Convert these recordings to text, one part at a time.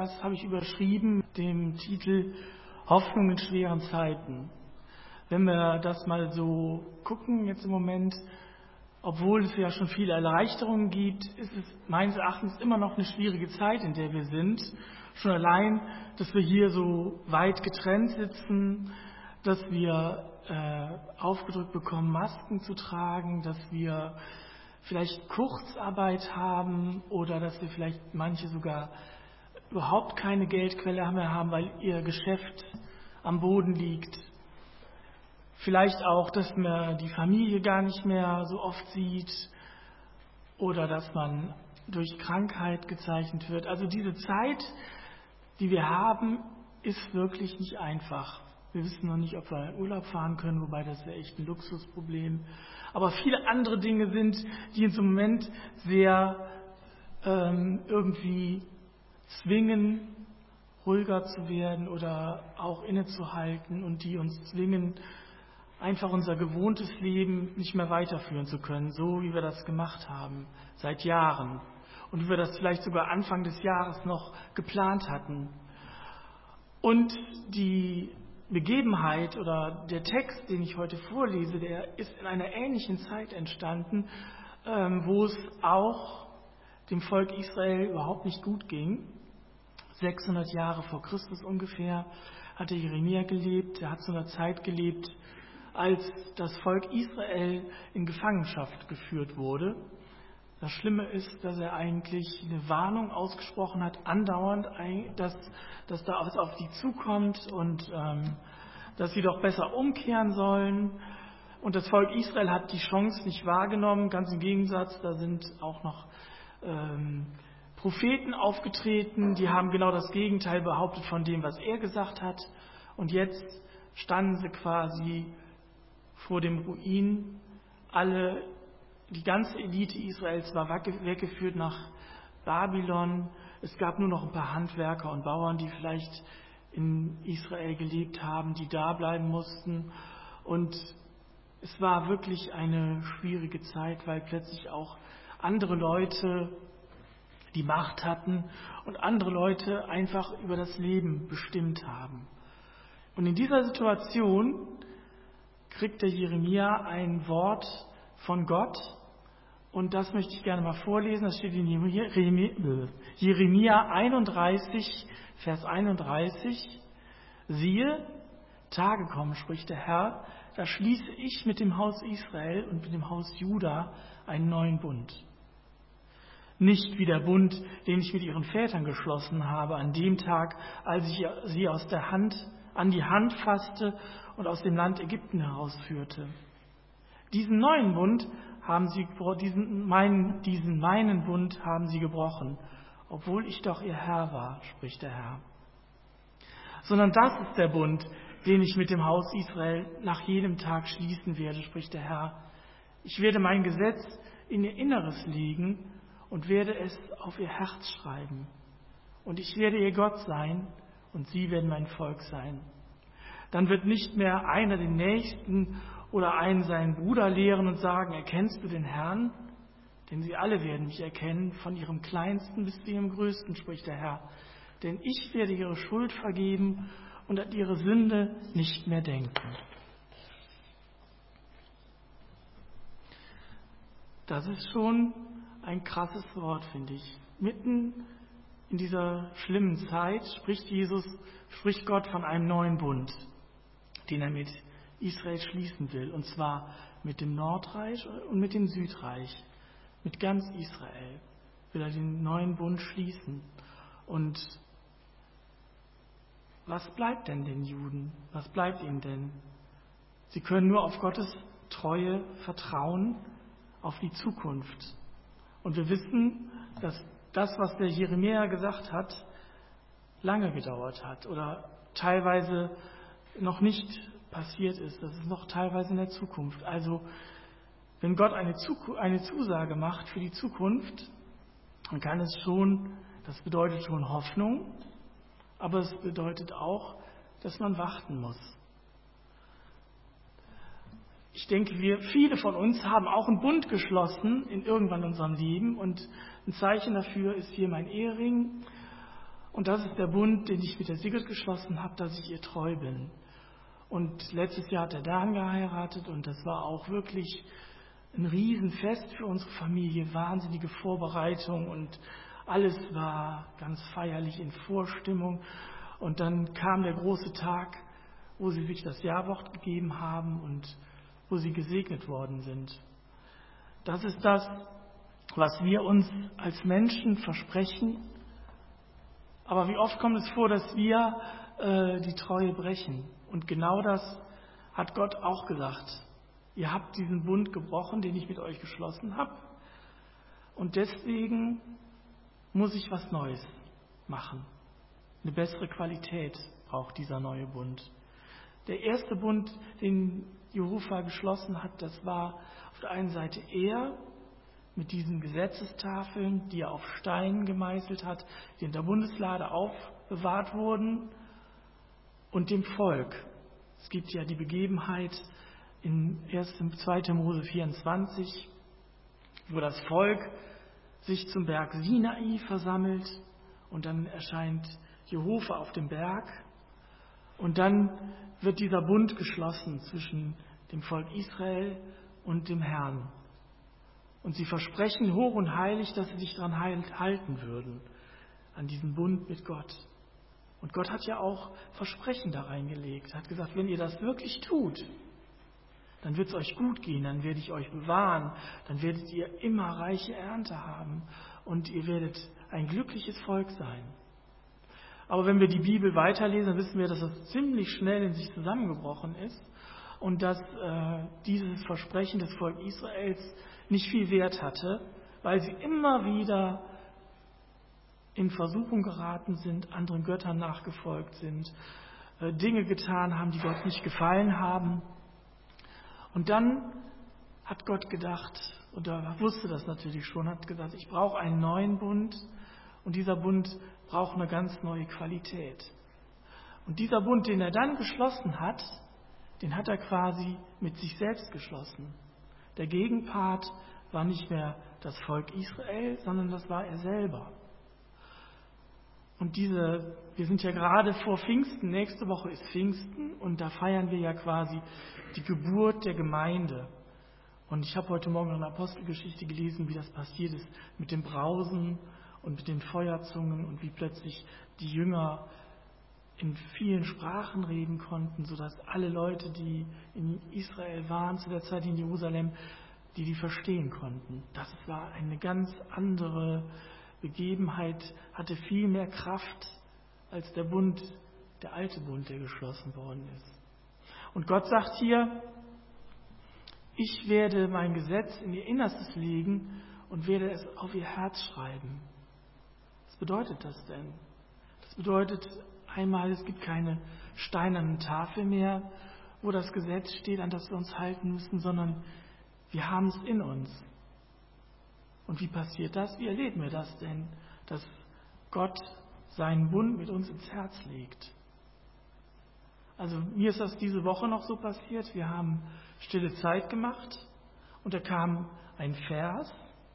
Das habe ich überschrieben mit dem Titel Hoffnung in schweren Zeiten. Wenn wir das mal so gucken jetzt im Moment, obwohl es ja schon viele Erleichterungen gibt, ist es meines Erachtens immer noch eine schwierige Zeit, in der wir sind. Schon allein, dass wir hier so weit getrennt sitzen, dass wir aufgedrückt bekommen, Masken zu tragen, dass wir vielleicht Kurzarbeit haben oder dass wir vielleicht manche sogar überhaupt keine Geldquelle mehr haben, weil ihr Geschäft am Boden liegt. Vielleicht auch, dass man die Familie gar nicht mehr so oft sieht oder dass man durch Krankheit gezeichnet wird. Also diese Zeit, die wir haben, ist wirklich nicht einfach. Wir wissen noch nicht, ob wir in Urlaub fahren können, wobei das wäre echt ein Luxusproblem. Aber viele andere Dinge sind, die uns im Moment sehr irgendwie zwingen, ruhiger zu werden oder auch innezuhalten und die uns zwingen, einfach unser gewohntes Leben nicht mehr weiterführen zu können, so wie wir das gemacht haben, seit Jahren. Und wie wir das vielleicht sogar Anfang des Jahres noch geplant hatten. Und die Begebenheit oder der Text, den ich heute vorlese, der ist in einer ähnlichen Zeit entstanden, wo es auch dem Volk Israel überhaupt nicht gut ging. 600 Jahre vor Christus ungefähr hatte Jeremia gelebt. Er hat zu einer Zeit gelebt, als das Volk Israel in Gefangenschaft geführt wurde. Das Schlimme ist, dass er eigentlich eine Warnung ausgesprochen hat, andauernd, dass da was auf die zukommt und dass sie doch besser umkehren sollen. Und das Volk Israel hat die Chance nicht wahrgenommen. Ganz im Gegensatz, da sind auch noch Propheten aufgetreten, die haben genau das Gegenteil behauptet von dem, was er gesagt hat. Und jetzt standen sie quasi vor dem Ruin. Die ganze Elite Israels war weggeführt nach Babylon. Es gab nur noch ein paar Handwerker und Bauern, die vielleicht in Israel gelebt haben, die da bleiben mussten. Und es war wirklich eine schwierige Zeit, weil plötzlich auch andere Leute die Macht hatten und andere Leute einfach über das Leben bestimmt haben. Und in dieser Situation kriegt der Jeremia ein Wort von Gott und das möchte ich gerne mal vorlesen. Das steht in Jeremia 31, Vers 31. Siehe, Tage kommen, spricht der Herr, da schließe ich mit dem Haus Israel und mit dem Haus Juda einen neuen Bund. Nicht wie der Bund, den ich mit ihren Vätern geschlossen habe, an dem Tag, als ich sie an die Hand fasste und aus dem Land Ägypten herausführte. Diesen neuen Bund haben sie, diesen meinen Bund haben sie gebrochen, obwohl ich doch ihr Herr war, spricht der Herr. Sondern das ist der Bund, den ich mit dem Haus Israel nach jedem Tag schließen werde, spricht der Herr. Ich werde mein Gesetz in ihr Inneres legen und werde es auf ihr Herz schreiben. Und ich werde ihr Gott sein und sie werden mein Volk sein. Dann wird nicht mehr einer den Nächsten oder einen seinen Bruder lehren und sagen, erkennst du den Herrn? Denn sie alle werden mich erkennen, von ihrem Kleinsten bis zu ihrem Größten, spricht der Herr. Denn ich werde ihre Schuld vergeben und an ihre Sünde nicht mehr denken. Das ist schon ein krasses Wort, finde ich. Mitten in dieser schlimmen Zeit spricht Gott von einem neuen Bund, den er mit Israel schließen will. Und zwar mit dem Nordreich und mit dem Südreich. Mit ganz Israel will er den neuen Bund schließen. Und was bleibt denn den Juden? Was bleibt ihnen denn? Sie können nur auf Gottes Treue vertrauen, auf die Zukunft. Und wir wissen, dass das, was der Jeremia gesagt hat, lange gedauert hat oder teilweise noch nicht passiert ist. Das ist noch teilweise in der Zukunft. Also wenn Gott eine Zusage macht für die Zukunft, dann kann es schon, das bedeutet schon Hoffnung, aber es bedeutet auch, dass man warten muss. Ich denke, viele von uns haben auch einen Bund geschlossen irgendwann in unserem Leben und ein Zeichen dafür ist hier mein Ehering Und das ist der Bund, den ich mit der Sigrid geschlossen habe, dass ich ihr treu bin. Und letztes Jahr hat der Dan geheiratet und das war auch wirklich ein Riesenfest für unsere Familie, wahnsinnige Vorbereitung und alles war ganz feierlich in Vorstimmung. Und dann kam der große Tag, wo sie sich das Jawort gegeben haben und wo sie gesegnet worden sind. Das ist das, was wir uns als Menschen versprechen. Aber wie oft kommt es vor, dass wir die Treue brechen? Und genau das hat Gott auch gesagt. Ihr habt diesen Bund gebrochen, den ich mit euch geschlossen habe. Und deswegen muss ich was Neues machen. Eine bessere Qualität braucht dieser neue Bund. Der erste Bund, den Jehova geschlossen hat, das war auf der einen Seite er mit diesen Gesetzestafeln, die er auf Steinen gemeißelt hat, die in der Bundeslade aufbewahrt wurden, und dem Volk. Es gibt ja die Begebenheit in 2. Mose 24, wo das Volk sich zum Berg Sinai versammelt und dann erscheint Jehova auf dem Berg und dann wird dieser Bund geschlossen zwischen dem Volk Israel und dem Herrn. Und sie versprechen hoch und heilig, dass sie sich daran halten würden, an diesen Bund mit Gott. Und Gott hat ja auch Versprechen da reingelegt, hat gesagt, wenn ihr das wirklich tut, dann wird es euch gut gehen, dann werde ich euch bewahren, dann werdet ihr immer reiche Ernte haben und ihr werdet ein glückliches Volk sein. Aber wenn wir die Bibel weiterlesen, dann wissen wir, dass das ziemlich schnell in sich zusammengebrochen ist und dass dieses Versprechen des Volk Israels nicht viel Wert hatte, weil sie immer wieder in Versuchung geraten sind, anderen Göttern nachgefolgt sind, Dinge getan haben, die Gott nicht gefallen haben. Und dann hat Gott gedacht, und er wusste das natürlich schon, hat gesagt, ich brauche einen neuen Bund und dieser Bund braucht eine ganz neue Qualität. Und dieser Bund, den er dann geschlossen hat, den hat er quasi mit sich selbst geschlossen. Der Gegenpart war nicht mehr das Volk Israel, sondern das war er selber. Und wir sind ja gerade vor Pfingsten, nächste Woche ist Pfingsten und da feiern wir ja quasi die Geburt der Gemeinde. Und ich habe heute Morgen noch eine Apostelgeschichte gelesen, wie das passiert ist mit dem Brausen und mit den Feuerzungen und wie plötzlich die Jünger in vielen Sprachen reden konnten, sodass alle Leute, die in Israel waren, zu der Zeit in Jerusalem, die verstehen konnten. Das war eine ganz andere Begebenheit, hatte viel mehr Kraft als der Bund, der alte Bund, der geschlossen worden ist. Und Gott sagt hier, ich werde mein Gesetz in ihr Innerstes legen und werde es auf ihr Herz schreiben. Was bedeutet das denn? Das bedeutet einmal, es gibt keine steinernen Tafel mehr, wo das Gesetz steht, an das wir uns halten müssen, sondern wir haben es in uns. Und wie passiert das? Wie erleben wir das denn, dass Gott seinen Bund mit uns ins Herz legt? Also mir ist das diese Woche noch so passiert. Wir haben stille Zeit gemacht und da kam ein Vers,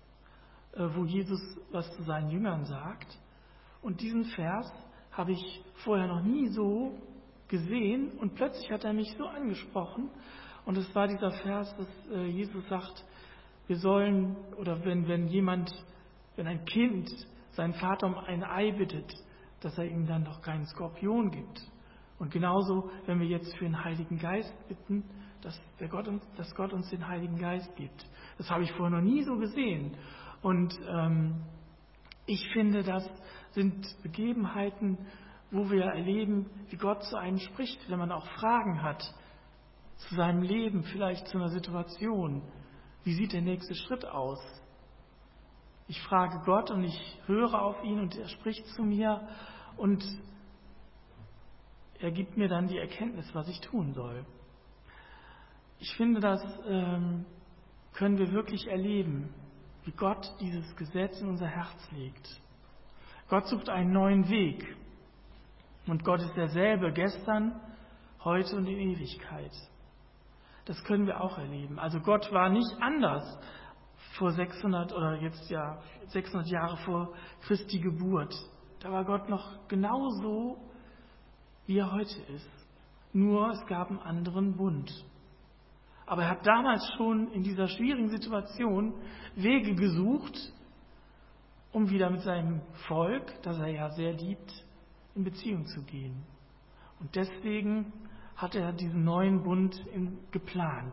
wo Jesus was zu seinen Jüngern sagt. Und diesen Vers habe ich vorher noch nie so gesehen und plötzlich hat er mich so angesprochen. Und es war dieser Vers, dass Jesus sagt, wir sollen, oder wenn ein Kind seinen Vater um ein Ei bittet, dass er ihm dann doch keinen Skorpion gibt. Und genauso, wenn wir jetzt für den Heiligen Geist bitten, dass Gott uns den Heiligen Geist gibt. Das habe ich vorher noch nie so gesehen. Und ich finde, das sind Begebenheiten, wo wir erleben, wie Gott zu einem spricht, wenn man auch Fragen hat zu seinem Leben, vielleicht zu einer Situation. Wie sieht der nächste Schritt aus? Ich frage Gott und ich höre auf ihn und er spricht zu mir und er gibt mir dann die Erkenntnis, was ich tun soll. Ich finde, das können wir wirklich erleben, wie Gott dieses Gesetz in unser Herz legt. Gott sucht einen neuen Weg und Gott ist derselbe gestern, heute und in Ewigkeit. Das können wir auch erleben. Also Gott war nicht anders vor 600 oder jetzt ja 600 Jahre vor Christi Geburt. da war Gott noch genauso, wie er heute ist. Nur es gab einen anderen Bund. Aber er hat damals schon in dieser schwierigen Situation Wege gesucht, um wieder mit seinem Volk, das er ja sehr liebt, in Beziehung zu gehen. Und deswegen hat er diesen neuen Bund geplant.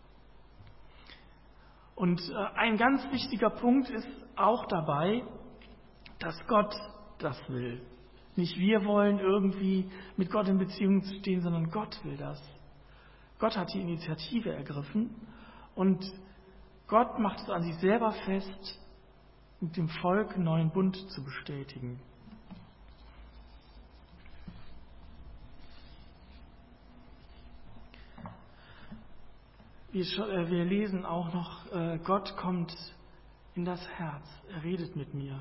Und ein ganz wichtiger Punkt ist auch dabei, dass Gott das will. Nicht wir wollen irgendwie mit Gott in Beziehung zu stehen, sondern Gott will das. Gott hat die Initiative ergriffen und Gott macht es an sich selber fest, mit dem Volk einen neuen Bund zu bestätigen. Wir lesen auch noch, Gott kommt in das Herz, er redet mit mir.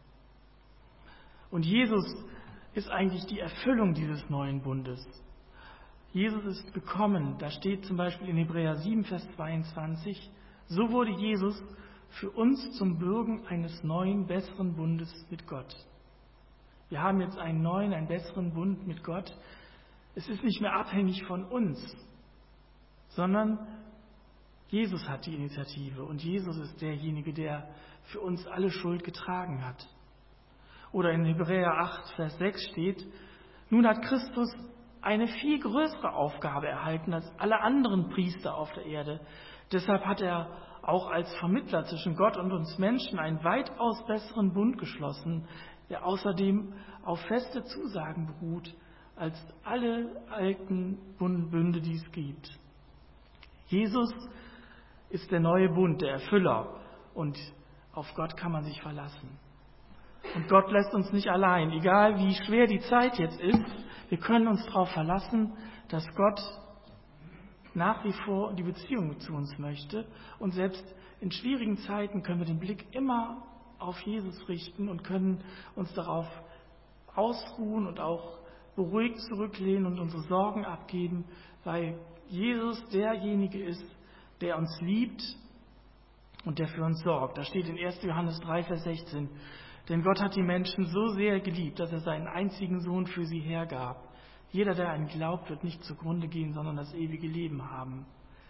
Und Jesus ist eigentlich die Erfüllung dieses neuen Bundes. Jesus ist gekommen, da steht zum Beispiel in Hebräer 7, Vers 22, so wurde Jesus für uns zum Bürgen eines neuen, besseren Bundes mit Gott. Wir haben jetzt einen neuen, einen besseren Bund mit Gott. Es ist nicht mehr abhängig von uns, sondern Jesus hat die Initiative und Jesus ist derjenige, der für uns alle Schuld getragen hat. Oder in Hebräer 8, Vers 6 steht, nun hat Christus eine viel größere Aufgabe erhalten als alle anderen Priester auf der Erde. Deshalb hat er auch als Vermittler zwischen Gott und uns Menschen einen weitaus besseren Bund geschlossen, der außerdem auf feste Zusagen beruht, als alle alten Bünde, die es gibt. Jesus ist der neue Bund, der Erfüller, und auf Gott kann man sich verlassen. Und Gott lässt uns nicht allein, egal wie schwer die Zeit jetzt ist, wir können uns darauf verlassen, dass Gott nach wie vor die Beziehung zu uns möchte. Und selbst in schwierigen Zeiten können wir den Blick immer auf Jesus richten und können uns darauf ausruhen und auch beruhigt zurücklehnen und unsere Sorgen abgeben, weil Jesus derjenige ist, der uns liebt und der für uns sorgt. Da steht in 1. Johannes 3, Vers 16, denn Gott hat die Menschen so sehr geliebt, dass er seinen einzigen Sohn für sie hergab. Jeder, der an ihn glaubt, wird nicht zugrunde gehen, sondern das ewige Leben haben.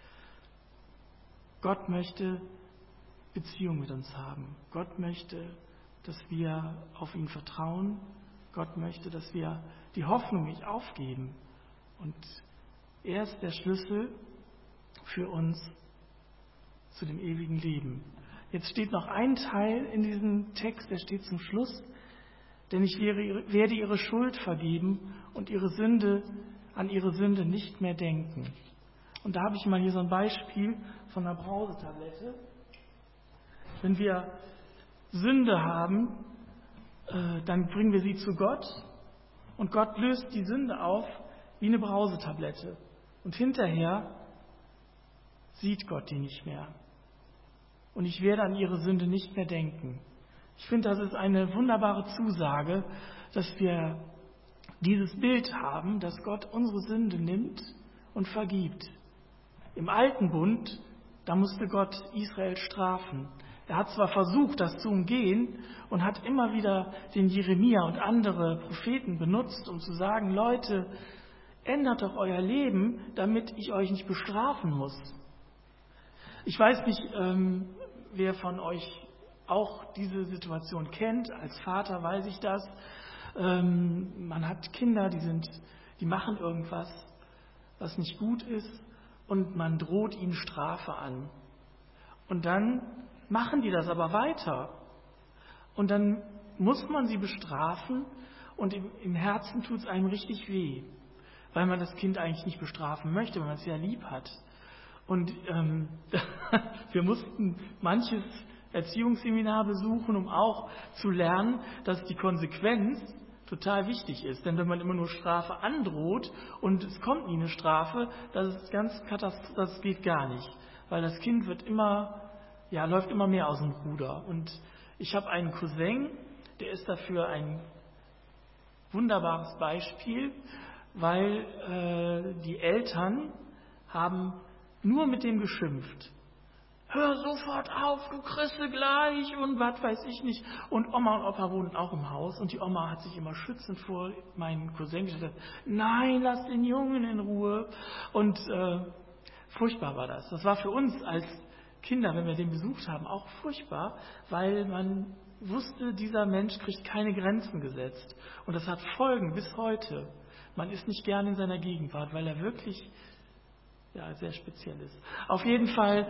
Gott möchte Beziehung mit uns haben. Gott möchte, dass wir auf ihn vertrauen. Gott möchte, dass wir die Hoffnung nicht aufgeben. Und er ist der Schlüssel für uns zu dem ewigen Leben. Jetzt steht noch ein Teil in diesem Text, der steht zum Schluss. Denn ich werde ihre Schuld vergeben und an ihre Sünde nicht mehr denken. Und da habe ich mal hier so ein Beispiel von einer Brausetablette. Wenn wir Sünde haben, dann bringen wir sie zu Gott und Gott löst die Sünde auf wie eine Brausetablette. Und hinterher sieht Gott die nicht mehr. Und ich werde an ihre Sünde nicht mehr denken. Ich finde, das ist eine wunderbare Zusage, dass wir dieses Bild haben, dass Gott unsere Sünde nimmt und vergibt. Im Alten Bund, da musste Gott Israel strafen. Er hat zwar versucht, das zu umgehen und hat immer wieder den Jeremia und andere Propheten benutzt, um zu sagen, Leute, ändert doch euer Leben, damit ich euch nicht bestrafen muss. Ich weiß nicht, wer von euch auch diese Situation kennt. Als Vater weiß ich das. Man hat Kinder, die machen irgendwas, was nicht gut ist, und man droht ihnen Strafe an. Und dann machen die das aber weiter. Und dann muss man sie bestrafen und im Herzen tut es einem richtig weh, weil man das Kind eigentlich nicht bestrafen möchte, weil man es ja lieb hat. Und wir mussten manches Erziehungsseminar besuchen, um auch zu lernen, dass die Konsequenz total wichtig ist. Denn wenn man immer nur Strafe androht und es kommt nie eine Strafe, das ist das geht gar nicht. Weil das Kind läuft immer mehr aus dem Ruder. Und ich habe einen Cousin, der ist dafür ein wunderbares Beispiel, weil die Eltern haben nur mit dem geschimpft. hör sofort auf, du kriegst sie gleich und was weiß ich nicht. Und Oma und Opa wohnen auch im Haus und die Oma hat sich immer schützend vor meinen Cousin gestellt. Nein, lass den Jungen in Ruhe. Und furchtbar war das. Das war für uns als Kinder, wenn wir den besucht haben, auch furchtbar, weil man wusste, dieser Mensch kriegt keine Grenzen gesetzt. Und das hat Folgen bis heute. Man ist nicht gern in seiner Gegenwart, weil er wirklich sehr speziell ist. Auf jeden Fall,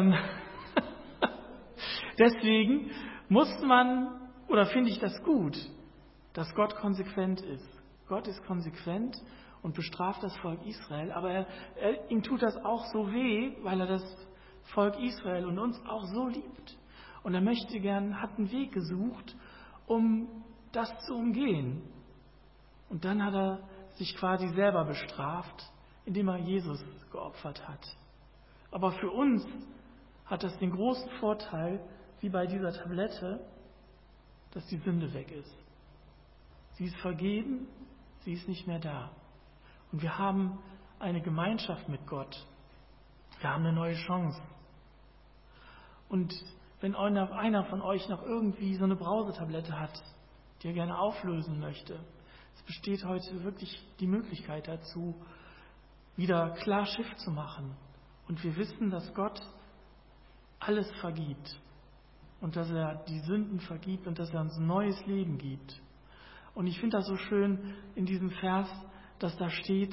deswegen muss man, oder finde ich das gut, dass Gott konsequent ist. Gott ist konsequent und bestraft das Volk Israel, aber ihm tut das auch so weh, weil er das Volk Israel und uns auch so liebt. Und er hat einen Weg gesucht, um das zu umgehen. Und dann hat er sich quasi selber bestraft, indem er Jesus geopfert hat. Aber für uns hat das den großen Vorteil, wie bei dieser Tablette, dass die Sünde weg ist. Sie ist vergeben, sie ist nicht mehr da. Und wir haben eine Gemeinschaft mit Gott. Wir haben eine neue Chance. Und wenn einer von euch noch irgendwie so eine Brausetablette hat, die er gerne auflösen möchte, es besteht heute wirklich die Möglichkeit dazu, wieder klar Schiff zu machen. Und wir wissen, dass Gott alles vergibt und dass er die Sünden vergibt und dass er uns ein neues Leben gibt. Und ich finde das so schön in diesem Vers, dass da steht,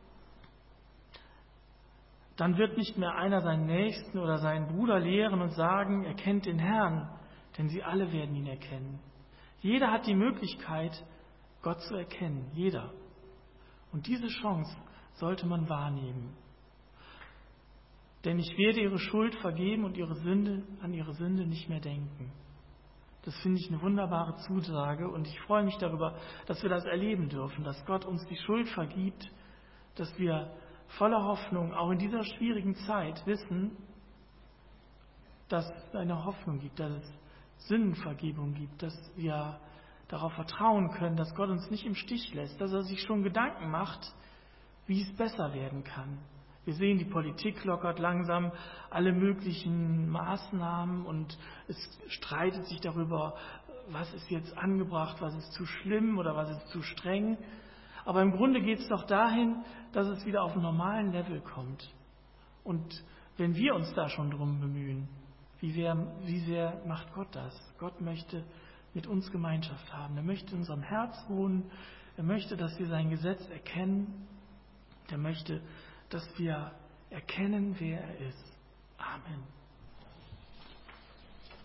dann wird nicht mehr einer seinen Nächsten oder seinen Bruder lehren und sagen, er kennt den Herrn, denn sie alle werden ihn erkennen. Jeder hat die Möglichkeit, Gott zu erkennen, jeder. Und diese Chance sollte man wahrnehmen. Denn ich werde ihre Schuld vergeben und an ihre Sünde nicht mehr denken. Das finde ich eine wunderbare Zusage und ich freue mich darüber, dass wir das erleben dürfen, dass Gott uns die Schuld vergibt, dass wir voller Hoffnung auch in dieser schwierigen Zeit wissen, dass es eine Hoffnung gibt, dass es Sündenvergebung gibt, dass wir darauf vertrauen können, dass Gott uns nicht im Stich lässt, dass er sich schon Gedanken macht, wie es besser werden kann. Wir sehen, die Politik lockert langsam alle möglichen Maßnahmen und es streitet sich darüber, was ist jetzt angebracht, was ist zu schlimm oder was ist zu streng. Aber im Grunde geht es doch dahin, dass es wieder auf einen normalen Level kommt. Und wenn wir uns da schon drum bemühen, wie sehr macht Gott das? Gott möchte mit uns Gemeinschaft haben. Er möchte in unserem Herz wohnen. Er möchte, dass wir sein Gesetz erkennen. Er möchte, dass wir erkennen, wer er ist. Amen.